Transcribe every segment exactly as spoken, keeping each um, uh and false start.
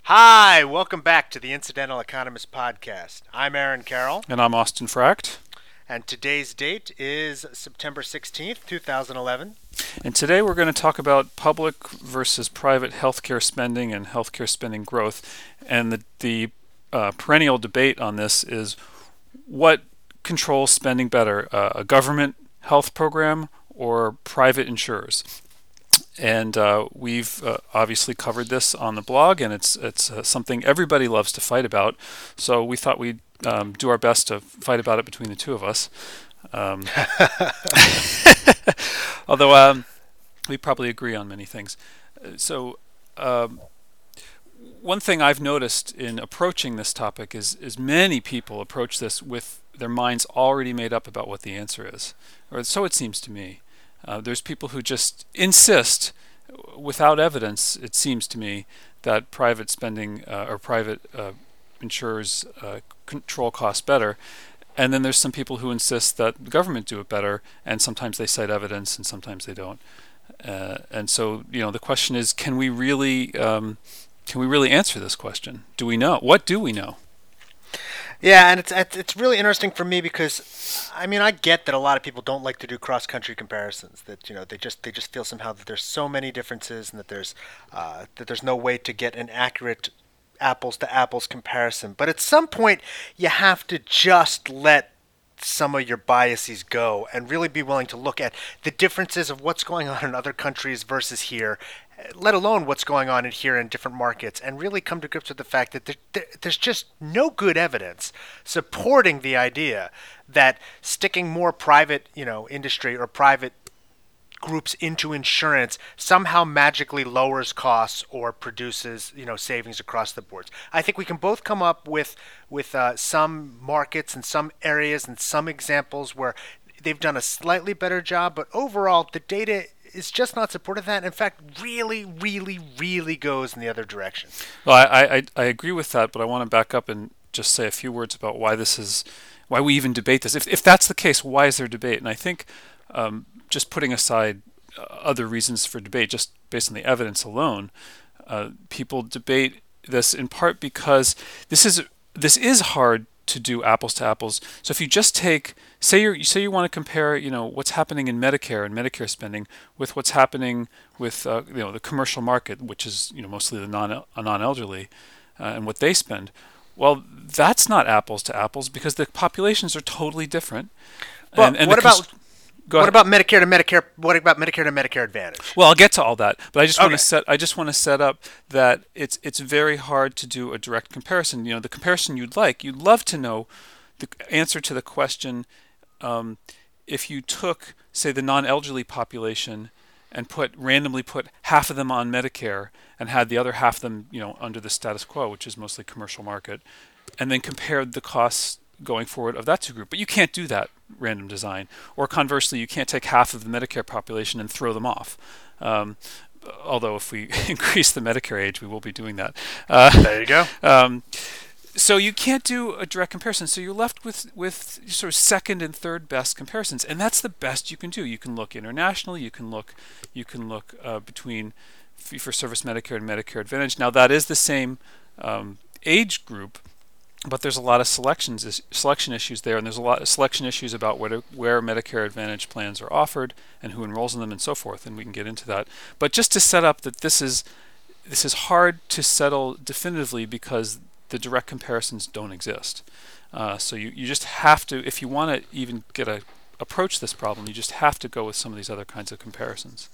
Hi, welcome back to the Incidental Economist Podcast. I'm Aaron Carroll, And I'm Austin Fracht. and today's date is September sixteenth, twenty eleven. And today we're going to talk about public versus private healthcare spending and healthcare spending growth. And the, the uh, perennial debate on this is what controls spending better, uh, a government health program or private insurers? And uh, we've uh, obviously covered this on the blog, and it's it's uh, something everybody loves to fight about. So we thought we'd um, do our best to fight about it between the two of us. Um, although um, we probably agree on many things. Uh, So um, one thing I've noticed in approaching this topic is is many people approach this with their minds already made up about what the answer is, or so it seems to me. Uh, there's people who just insist, without evidence, it seems to me, that private spending uh, or private uh, insurers uh, control costs better. And then there's some people who insist that the government do it better, and sometimes they cite evidence and sometimes they don't. Uh, and so, you know, the question is, can we really um, can we really answer this question? Do we know? What do we know? Yeah, and it's it's really interesting for me because, I mean, I get that a lot of people don't like to do cross-country comparisons. That you know they just they just feel somehow that there's so many differences and that there's uh, that there's no way to get an accurate apples to apples comparison. But at some point, you have to just let some of your biases go and really be willing to look at the differences of what's going on in other countries versus here, let alone what's going on in here in different markets, and really come to grips with the fact that there, there, there's just no good evidence supporting the idea that sticking more private, you know, industry or private groups into insurance somehow magically lowers costs or produces, you know, savings across the boards. I think we can both come up with with uh, some markets and some areas and some examples where they've done a slightly better job, but overall the data is just not supportive of that. In fact, really, really, really goes in the other direction. Well, I, I I agree with that, but I want to back up and just say a few words about why this is, why we even debate this. If if that's the case, why is there debate? And I think um, just putting aside uh, other reasons for debate, just based on the evidence alone, uh, people debate this in part because this is this is hard to do apples to apples. So if you just take, say you say you want to compare, you know, what's happening in Medicare and Medicare spending with what's happening with uh, you know the commercial market, which is you know mostly the non non-elderly, uh, and what they spend. Well, that's not apples to apples because the populations are totally different. But and, and what the about Go what ahead. about Medicare to Medicare? What about Medicare to Medicare Advantage? Well, I'll get to all that, but I just want Okay. to set. I just want to set up that it's it's very hard to do a direct comparison. You know, the comparison you'd like, you'd love to know the answer to the question. Um, if you took, say, the non-elderly population and put randomly put half of them on Medicare and had the other half of them, you know, under the status quo, which is mostly commercial market, and then compared the costs going forward of that two group. But you can't do that random design. Or conversely, you can't take half of the Medicare population and throw them off. Um, although if we increase the Medicare age, we will be doing that. Uh, There you go. um, so you can't do a direct comparison. So you're left with, with sort of second and third best comparisons, and that's the best you can do. You can look internationally. You can look, you can look uh, between fee-for-service Medicare and Medicare Advantage. Now that is the same um, age group, but there's a lot of selections is, selection issues there, and there's a lot of selection issues about where, to, where Medicare Advantage plans are offered and who enrolls in them and so forth, and we can get into that. But just to set up that this is this is hard to settle definitively because the direct comparisons don't exist. Uh, so you, you just have to, if you want to even get a approach this problem, you just have to go with some of these other kinds of comparisons.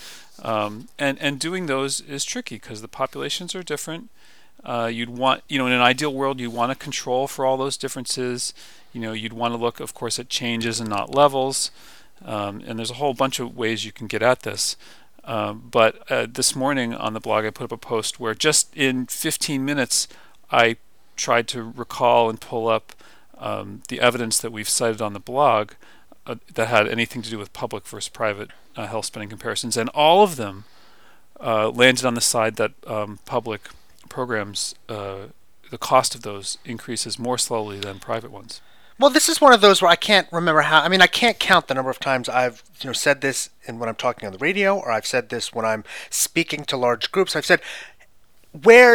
Um, and and doing those is tricky because the populations are different. Uh, you'd want, you know, in an ideal world, you want to control for all those differences. You know, you'd want to look, of course, at changes and not levels. Um, and there's a whole bunch of ways you can get at this. Um, but uh, this morning on the blog, I put up a post where just in fifteen minutes, I tried to recall and pull up um, the evidence that we've cited on the blog uh, that had anything to do with public versus private uh, health spending comparisons. And all of them uh, landed on the side that um, public programs, uh, the cost of those increases more slowly than private ones. Well, this is one of those where I can't remember how. I mean, I can't count the number of times I've you know said this in when I'm talking on the radio, or I've said this when I'm speaking to large groups. I've said, "Where's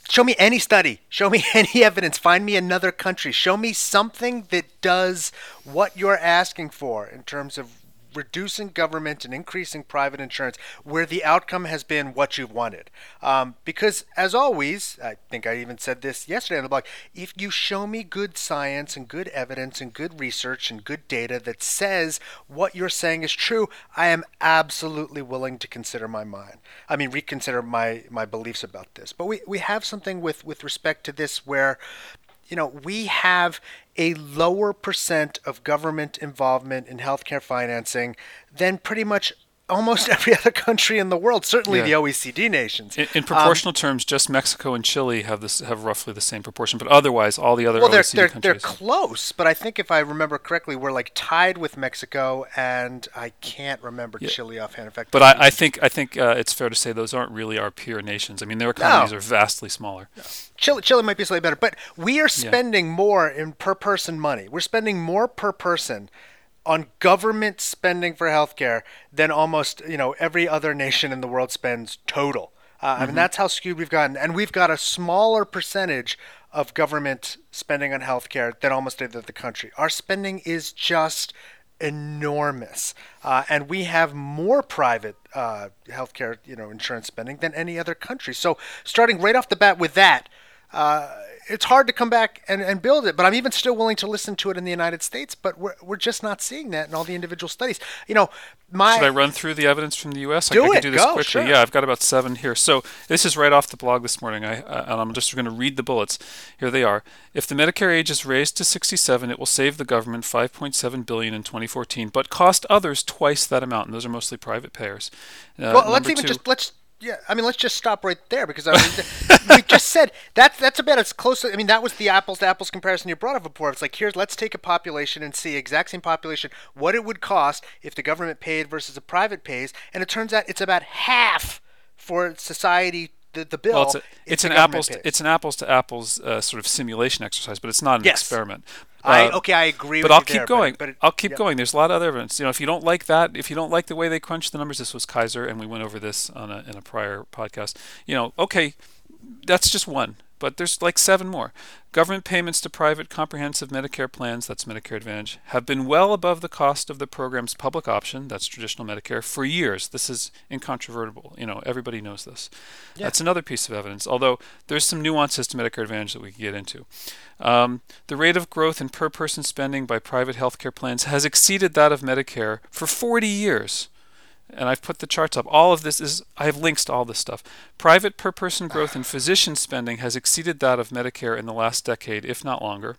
Show me any study. Show me any evidence. Find me another country. Show me something that does what you're asking for in terms of reducing government and increasing private insurance, where the outcome has been what you've wanted. Um, because, as always, I think I even said this yesterday on the blog, if you show me good science and good evidence and good research and good data that says what you're saying is true, I am absolutely willing to consider my mind. I mean, reconsider my, my beliefs about this. But we, we have something with, with respect to this where, you know, we have a lower percent of government involvement in healthcare financing than pretty much almost every other country in the world, certainly Yeah. the O E C D nations. In, in proportional um, terms, just Mexico and Chile have this have roughly the same proportion, but otherwise, all the other well, they're, O E C D they're, countries. they're close, but I think if I remember correctly, we're like tied with Mexico, and I can't remember yeah. Chile offhand. In fact, but I, I think I think uh, it's fair to say those aren't really our peer nations. I mean, their economies no. are vastly smaller. No. Chile, Chile might be slightly better, but we are spending yeah. more in per person money. We're spending more per person on government spending for healthcare than almost, you know, every other nation in the world spends total. Uh, mm-hmm. I mean, that's how skewed we've gotten. And we've got a smaller percentage of government spending on healthcare than almost any other country. Our spending is just enormous. Uh, and we have more private uh, healthcare, you know, insurance spending than any other country. So starting right off the bat with that, uh, it's hard to come back and, and build it, but I'm even still willing to listen to it in the United States, but we're we're just not seeing that in all the individual studies. You know, my... Should I run through the evidence from the U S? Do I, I it. can do this Go, quickly. sure. Yeah, I've got about seven here. So this is right off the blog this morning, I, uh, and I'm just going to read the bullets. Here they are. If the Medicare age is raised to sixty-seven, it will save the government five point seven billion dollars in twenty fourteen, but cost others twice that amount, and those are mostly private payers. Uh, well, let's even two, just... let's. Yeah, I mean, let's just stop right there because I mean, we just said that's that's about as close. I mean, that was the apples to apples comparison you brought up before. It's like, here's let's take a population and see exact same population what it would cost if the government paid versus the private pays, and it turns out it's about half for society. The, the bill. Well, it's, a, it's an apples. To, it's an apples to apples uh, sort of simulation exercise, but it's not an yes. experiment. I, uh, okay, I agree. But with I'll you keep there, going. But, but it, I'll keep yep. going. There's a lot of other evidence. You know, if you don't like that, if you don't like the way they crunch the numbers, this was Kaiser, and we went over this on a, in a prior podcast. You know, okay, that's just one. But there's like seven more. Government payments to private comprehensive Medicare plans, that's Medicare Advantage, have been well above the cost of the program's public option, that's traditional Medicare, for years. This is incontrovertible. You know, everybody knows this. Yeah. That's another piece of evidence, although there's some nuances to Medicare Advantage that we can get into. Um, the rate of growth in per-person spending by private healthcare plans has exceeded that of Medicare for forty years. And I've put the charts up. All of this is, I have links to all this stuff. Private per-person growth in physician spending has exceeded that of Medicare in the last decade, if not longer.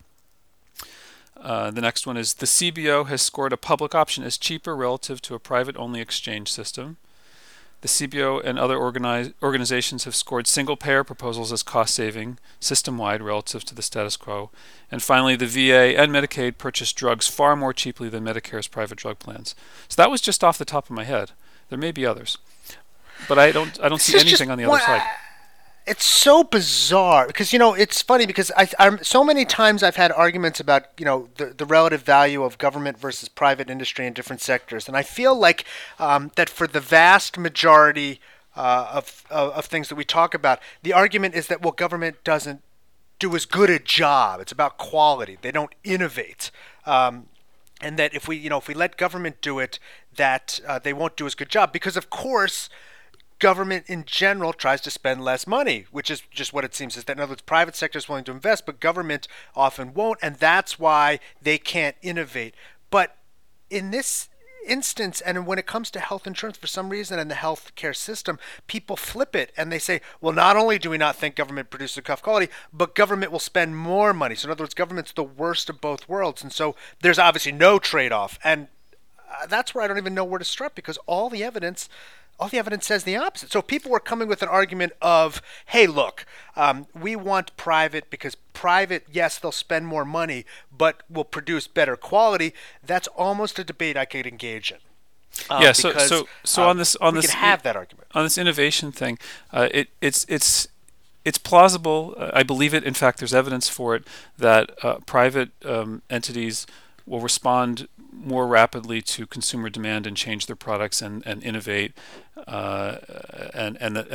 Uh, the next one is the C B O has scored a public option as cheaper relative to a private-only exchange system. The C B O and other organize, organizations have scored single-payer proposals as cost-saving, system-wide relative to the status quo. And finally, the V A and Medicaid purchase drugs far more cheaply than Medicare's private drug plans. So that was just off the top of my head. There may be others, but I don't. I don't see anything on the other side. It's so bizarre because, you know, it's funny because I, I'm so many times I've had arguments about, you know, the, the relative value of government versus private industry in different sectors. And I feel like um, that for the vast majority uh, of, of, of things that we talk about, the argument is that, well, government doesn't do as good a job. It's about quality. They don't innovate. Um, and that if we, you know, if we let government do it, that uh, they won't do as good a job because, of course, government in general tries to spend less money, which is just what it seems is that in other words, private sector is willing to invest, but government often won't, and that's why they can't innovate. But in this instance, and when it comes to health insurance, for some reason in the healthcare system, people flip it and they say, well, not only do we not think government produces enough quality, but government will spend more money. So in other words, government's the worst of both worlds. And so there's obviously no trade-off. And uh, that's where I don't even know where to start because all the evidence All the evidence says the opposite. So people were coming with an argument of, hey, look, um, we want private because private, yes, they'll spend more money, but will produce better quality. That's almost a debate I could engage in. Um, yeah. So because, so so um, on this on we this can have that argument on this innovation thing. Uh, it it's it's. It's plausible. Uh, I believe it. In fact, there's evidence for it that uh, private um, entities will respond more rapidly to consumer demand and change their products and, and innovate. Uh, and and the, and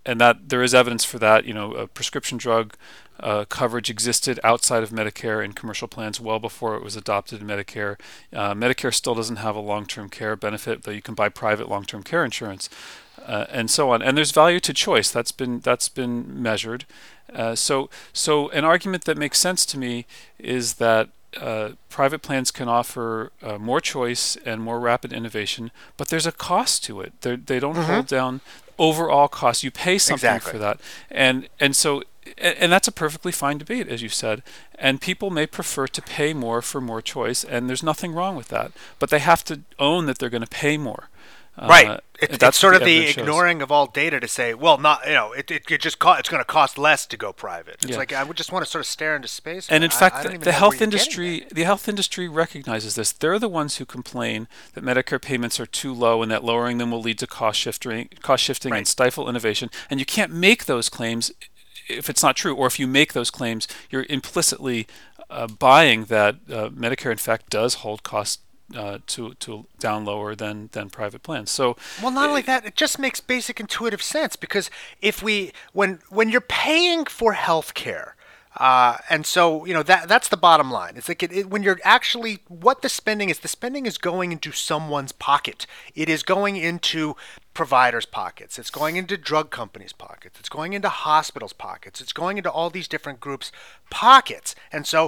and that there is evidence for that. You know, a prescription drug uh, coverage existed outside of Medicare in commercial plans well before it was adopted in Medicare. Uh, Medicare still doesn't have a long-term care benefit, though you can buy private long-term care insurance, uh, and so on. And there's value to choice. That's been that's been measured. Uh, so so an argument that makes sense to me is that uh, private plans can offer uh, more choice and more rapid innovation, but there's a cost to it. They're, they don't Mm-hmm. hold down overall costs. You pay something Exactly. for that, and and so and, and that's a perfectly fine debate, as you said. And people may prefer to pay more for more choice, and there's nothing wrong with that. But they have to own that they're going to pay more. Right. Uh, It, that's it's sort what of the evidence shows. ignoring of all data to say, well, not you know, it, it, it just co- it's going to cost less to go private. It's Yeah. like I would just want to sort of stare into space. And in I- fact, I the, don't even the know where health you're getting industry, the health industry recognizes this. They're the ones who complain that Medicare payments are too low and that lowering them will lead to cost shifting, cost shifting, Right. and stifle innovation. And you can't make those claims if it's not true, or if you make those claims, you're implicitly uh, buying that uh, Medicare, in fact, does hold costs uh, to to down lower than than private plans. So, Well, not only that, it just makes basic intuitive sense because if we, when when you're paying for health care, uh, and so you know that that's the bottom line. It's like it, it, when you're actually what the spending is. The spending is going into someone's pocket. It is going into providers' pockets. It's going into drug companies' pockets. It's going into hospitals' pockets. It's going into all these different groups' pockets, and so.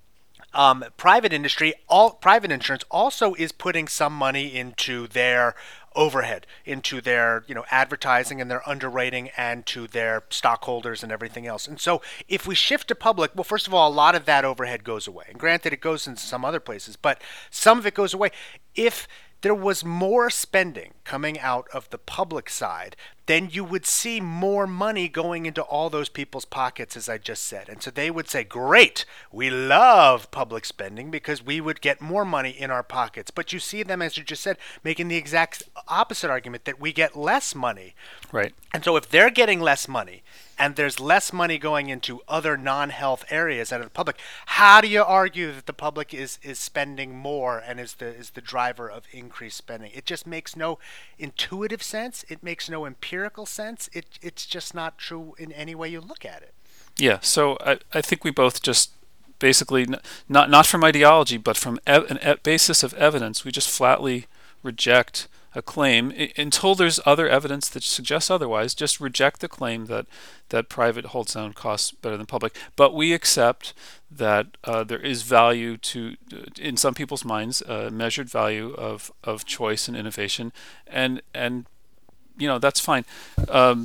Um, private industry, all private insurance also is putting some money into their overhead, into their you know advertising and their underwriting, and to their stockholders and everything else. And so, if we shift to public, well, first of all, a lot of that overhead goes away. And granted, it goes in some other places, but some of it goes away. If there was more spending coming out of the public side, then you would see more money going into all those people's pockets, as I just said. And so they would say, great, we love public spending because we would get more money in our pockets. But you see them, as you just said, making the exact opposite argument that we get less money. right. And so if they're getting less money and there's less money going into other non-health areas out of the public, how do you argue that the public is, is spending more and is the is the driver of increased spending? It just makes no intuitive sense. It makes no empirical sense. It it's just not true in any way you look at it. Yeah. So I, I think we both just basically n- not not from ideology, but from ev- an e- basis of evidence, we just flatly reject a claim I- until there's other evidence that suggests otherwise. Just reject the claim that that private holds down costs better than public. But we accept that uh, there is value to, in some people's minds, uh, measured value of of choice and innovation, and and you know that's fine. Um,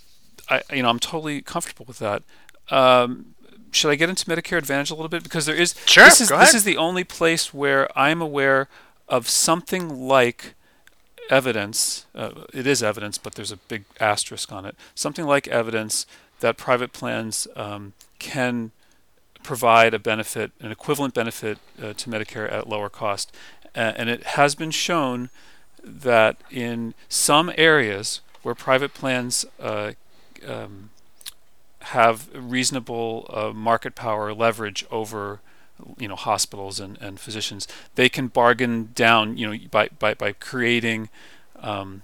I you know I'm totally comfortable with that. Um, should I get into Medicare Advantage a little bit because there is Sure, this is go this ahead. is the only place where I'm aware of something like evidence. Uh, it is evidence, but there's a big asterisk on it. Something like evidence that private plans um, can provide a benefit, an equivalent benefit uh, to Medicare at lower cost, uh, and it has been shown that in some areas where private plans uh, um, have reasonable uh, market power leverage over you know hospitals and, and physicians, they can bargain down you know by by, by creating um,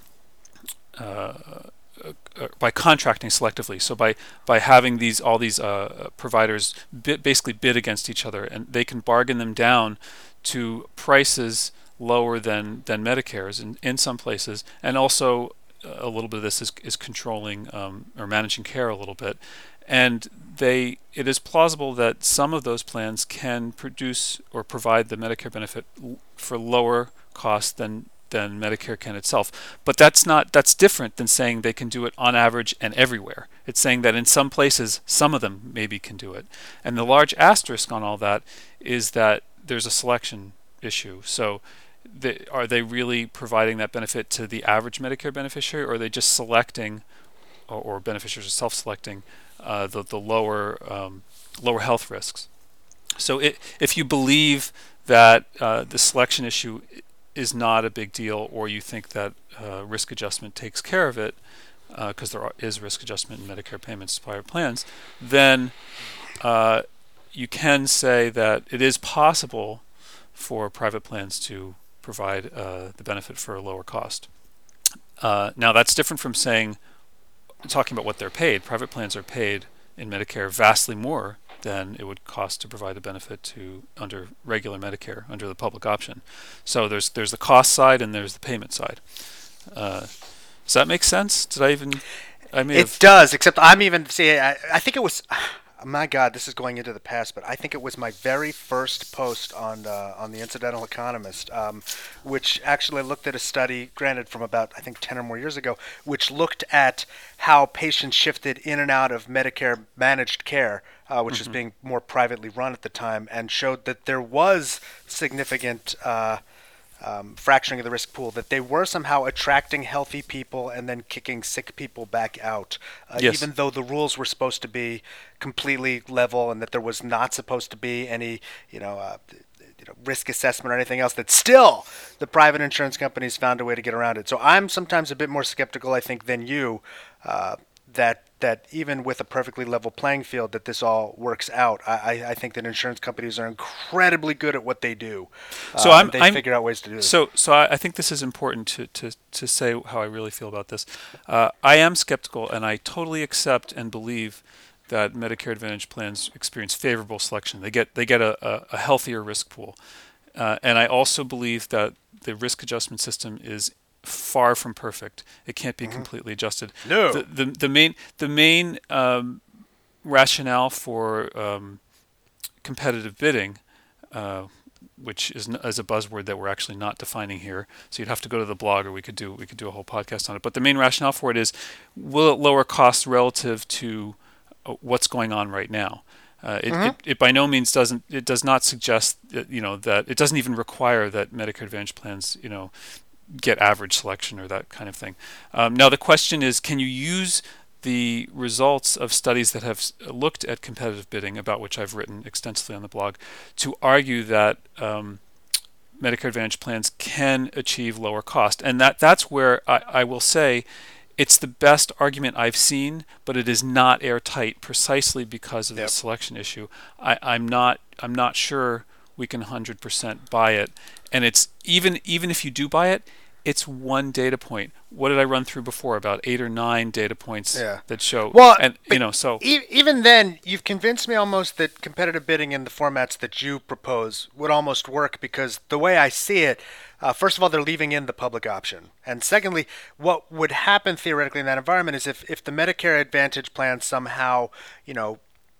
uh, uh, by contracting selectively. So by by having these all these uh, providers bid, basically bid against each other, and they can bargain them down to prices lower than than Medicare's in, in some places, and also a little bit of this is, is controlling um, or managing care a little bit. And they, it is plausible that some of those plans can produce or provide the Medicare benefit l- for lower cost than than Medicare can itself. But that's not that's different than saying they can do it on average and everywhere. It's saying that in some places, some of them maybe can do it. And the large asterisk on all that is that there's a selection issue. So they, are they really providing that benefit to the average Medicare beneficiary, or are they just selecting, or, or beneficiaries are self-selecting uh, the the lower um, lower health risks? So it, if you believe that uh, the selection issue is not a big deal, or you think that uh, risk adjustment takes care of it, because uh, there are, is risk adjustment in Medicare payments to private plans, then uh, you can say that it is possible for private plans to provide uh, the benefit for a lower cost. Uh, now that's different from saying talking about what they're paid, private plans are paid in Medicare vastly more than it would cost to provide a benefit to under regular Medicare, under the public option. So there's there's the cost side and there's the payment side. Uh, does that make sense? Did I even? I may It have. does, except I'm even see. I, I think it was. My God, this is going into the past, but I think it was my very first post on uh, on the Incidental Economist, um, which actually looked at a study, granted from about I think ten or more years ago, which looked at how patients shifted in and out of Medicare managed care, uh, which Mm-hmm. was being more privately run at the time, and showed that there was significant Uh, um, fracturing of the risk pool, that they were somehow attracting healthy people and then kicking sick people back out, uh, Yes. even though the rules were supposed to be completely level and that there was not supposed to be any, you know, uh, you know, risk assessment or anything else. That still the private insurance companies found a way to get around it. So I'm sometimes a bit more skeptical, I think, than you, uh, that that even with a perfectly level playing field, that this all works out. I, I think that insurance companies are incredibly good at what they do. So Uh, I'm and they I'm figure out ways to do this. so so I, I think this is important to, to, to say how I really feel about this. Uh, I am skeptical, and I totally accept and believe that Medicare Advantage plans experience favorable selection. They get they get a, a, a healthier risk pool, uh, and I also believe that the risk adjustment system is far from perfect. It can't be completely adjusted. No. The the, the main the main um, rationale for um, competitive bidding, uh, which is, n- is a buzzword that we're actually not defining here. So you'd have to go to the blog, or we could do we could do a whole podcast on it. But the main rationale for it is, will it lower costs relative to uh, what's going on right now? Uh, it, it, it by no means doesn't. It does not suggest that, you know, that it doesn't even require that Medicare Advantage plans, you know, get average selection or that kind of thing. Um, now the question is, can you use the results of studies that have s- looked at competitive bidding, about which I've written extensively on the blog, to argue that um, Medicare Advantage plans can achieve lower cost? And that that's where I, I will say it's the best argument I've seen, but it is not airtight, precisely because of Yep. the selection issue. I, I'm not I'm not sure we can one hundred percent buy it. And it's even even if you do buy it, it's one data point. What did I run through before? About eight or nine data points Yeah. that show. Well, and but you know, so e- even then, you've convinced me almost that competitive bidding in the formats that you propose would almost work, because the way I see it, uh, first of all, they're leaving in the public option. And secondly, what would happen theoretically in that environment is if, if the Medicare Advantage plan somehow, you know,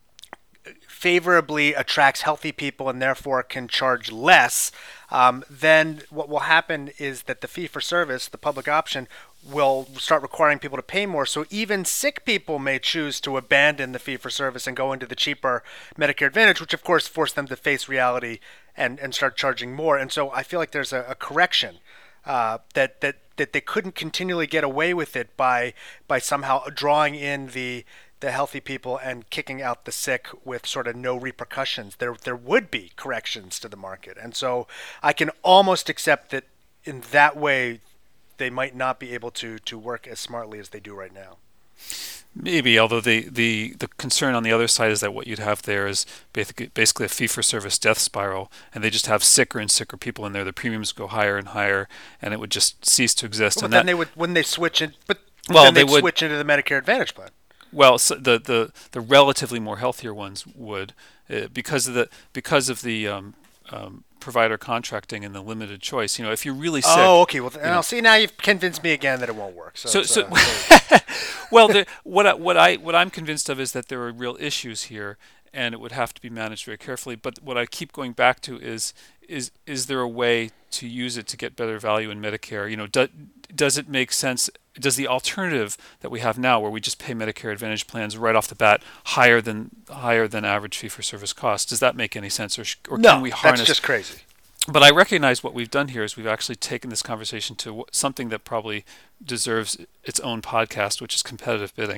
favorably attracts healthy people and therefore can charge less, um, then what will happen is that the fee for service, the public option, will start requiring people to pay more. So even sick people may choose to abandon the fee for service and go into the cheaper Medicare Advantage, which of course force them to face reality and, and start charging more. And so I feel like there's a, a correction uh, that that that they couldn't continually get away with it by by somehow drawing in the the healthy people and kicking out the sick with sort of no repercussions. There there would be corrections to the market. And so I can almost accept that in that way they might not be able to to work as smartly as they do right now. maybe, although the, the, the concern on the other side is that what you'd have there is basically basically a fee-for-service death spiral, and they just have sicker and sicker people in there. The premiums go higher and higher, and it would just cease to exist. But and then that, they would when they switch it but Well, then they they'd would- switch into the Medicare Advantage plan. Well, so the, the the relatively more healthier ones would, uh, because of the because of the um, um, provider contracting and the limited choice. You know, if you're really sick. Oh, okay. Well, you now know. see, now you've convinced me again that it won't work. So, So, it's, so uh, so- well, the, what I, what I what I'm convinced of is that there are real issues here, and it would have to be managed very carefully. But what I keep going back to is is is there a way to use it to get better value in Medicare? You know, do, does it make sense? Does the alternative that we have now, where we just pay Medicare Advantage plans right off the bat higher than higher than average fee for service cost, does that make any sense, or, sh- or no, can we harness? that's just crazy. But I recognize what we've done here is we've actually taken this conversation to wh- something that probably deserves its own podcast, which is competitive bidding.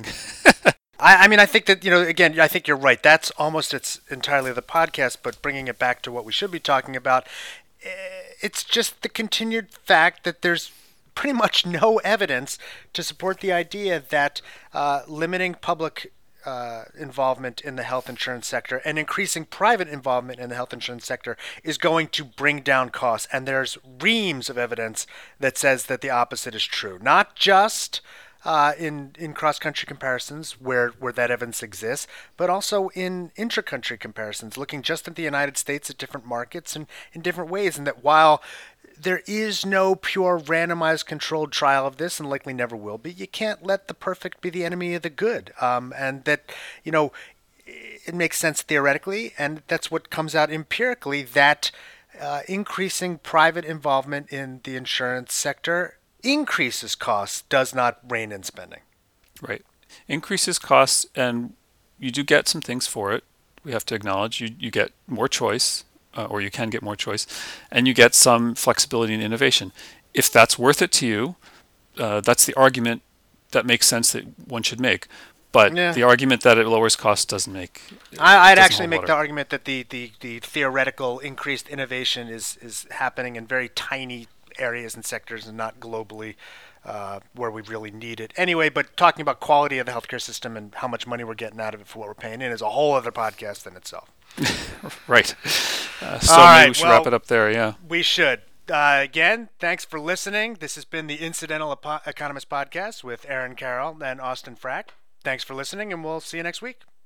I, I mean, I think that, you know, again, I think you're right. That's almost it's entirely the podcast, but bringing it back to what we should be talking about, eh, it's just the continued fact that there's pretty much no evidence to support the idea that uh, limiting public uh, involvement in the health insurance sector and increasing private involvement in the health insurance sector is going to bring down costs. And there's reams of evidence that says that the opposite is true. Not just uh, in in cross country comparisons where where that evidence exists, but also in intra country comparisons, looking just at the United States at different markets and in different ways, and that while there is no pure randomized controlled trial of this and likely never will be, you can't let the perfect be the enemy of the good. Um, and that, you know, it makes sense theoretically, and that's what comes out empirically, that uh, increasing private involvement in the insurance sector increases costs, does not rein in spending. Right. Increases costs, and you do get some things for it. We have to acknowledge you, you get more choice. Uh, or you can get more choice, and you get some flexibility and innovation. If that's worth it to you, uh, that's the argument that makes sense that one should make. But yeah. the argument that it lowers costs doesn't make. I, I'd doesn't actually hold make water. the argument that the, the, the theoretical increased innovation is, is happening in very tiny areas and sectors and not globally uh, where we really need it. Anyway, but talking about quality of the healthcare system and how much money we're getting out of it for what we're paying in is a whole other podcast in itself. Right. Uh, so All maybe right, we should well, wrap it up there, yeah. We should. Uh, again, thanks for listening. This has been the Incidental Epo- Economist Podcast with Aaron Carroll and Austin Frack. Thanks for listening, and we'll see you next week.